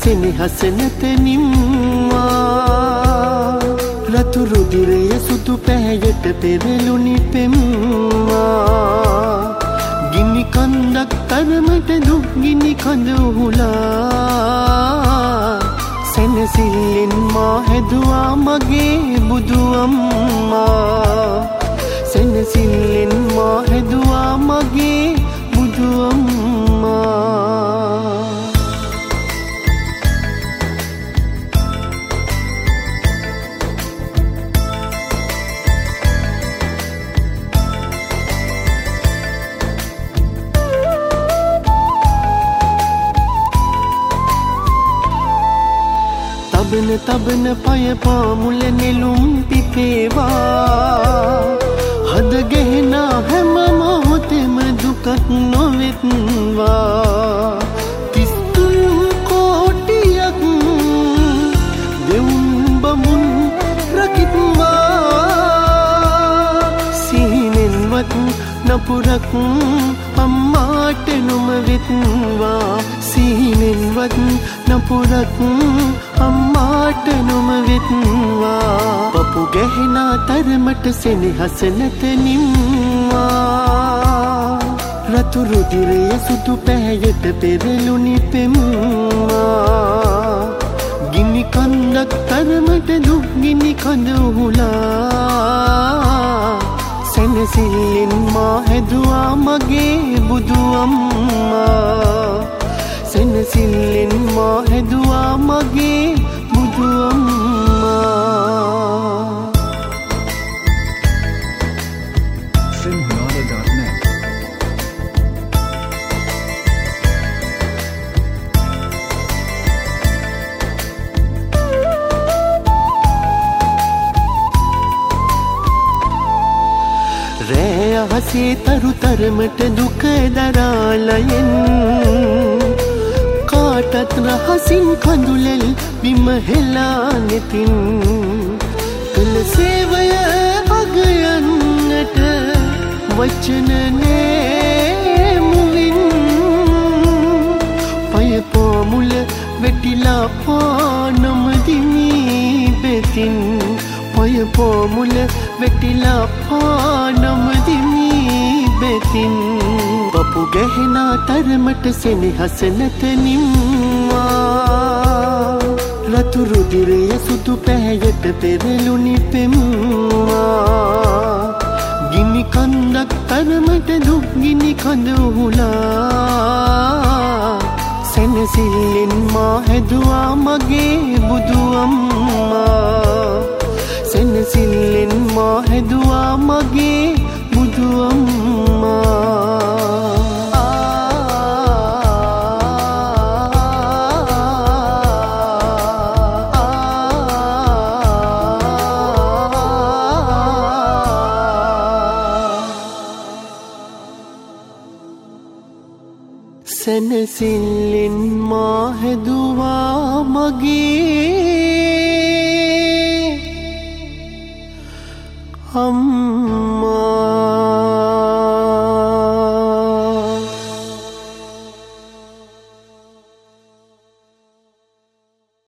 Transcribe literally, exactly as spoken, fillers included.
සෙනෙහස නැත නිම්වා රතු රුධිරය සුදු පැහැයට පෙරළුණි පෙම්වා ගිනි කන්දක් තරමට දුක් ගිනි කඳ උහුලා සැනසිල්ලෙන් මා හැදුවා මගේ බුදු අම්මා සැනසිල්ලෙන් මා හැදුවා මගේ බුදු අම්මා තබන තබන පය පාමුල නෙළුම් පිපේවා හද ගෙහෙන හැම මොහොතෙම දුකක් නොවෙත්වා තිස්තුන් කෝටියක් දෙවුන් බමුන් රකිත්වා සිහිනෙන්වත් නපුරක් අම්මාට නොම වෙත්වා සිහිනෙන්වත් නපුරක් අම්මාට නොම වෙත්වා පපු ගැහෙන තරමට සෙනෙහස නැත නිම්වා රතු රුධිරය සුදු පැහැයට පෙරළුණි පෙම්වා ගිනි කන්දක් තරමට දුක් ගිනි කඳ උහුලා සැනසිල්ලෙන් මා හැදුවා මගේ බුදු අම්මා සැනසිල්ලෙන් මා හැදුවා මගේ බුදු අම්මා Filmnada dot net රෑ අහසේ තරු තරමට දුක දරාලයෙන් කාටත් රහසින් කඳුලෙල් බිම හෙලා නෙතින් කළ සේවය අගයන්නට වචන නෑ මුවින් පය පාමුල වෙටිලා පානම දිමී බෙතින් පය පාමුල වෙටිලා පානම දිමී බෙතින් පපු ගැහෙන තරමට සෙනෙහස නැත නිම්වා රතු රුධිරය සුදු පැහැයට පෙරළුණි පෙම්වා ගිනි කන්දක් තරමට දුක් ගිනි කඳ උහුලා සැනසිල්ලෙන් මා හැදුවා මගේ බුදු අම්මා සැනසිල්ලෙන් මා හැදුවා මගේ බුදු අම්මා සැනසිල්ලෙන් මා හැදුවා මගේ අම්මා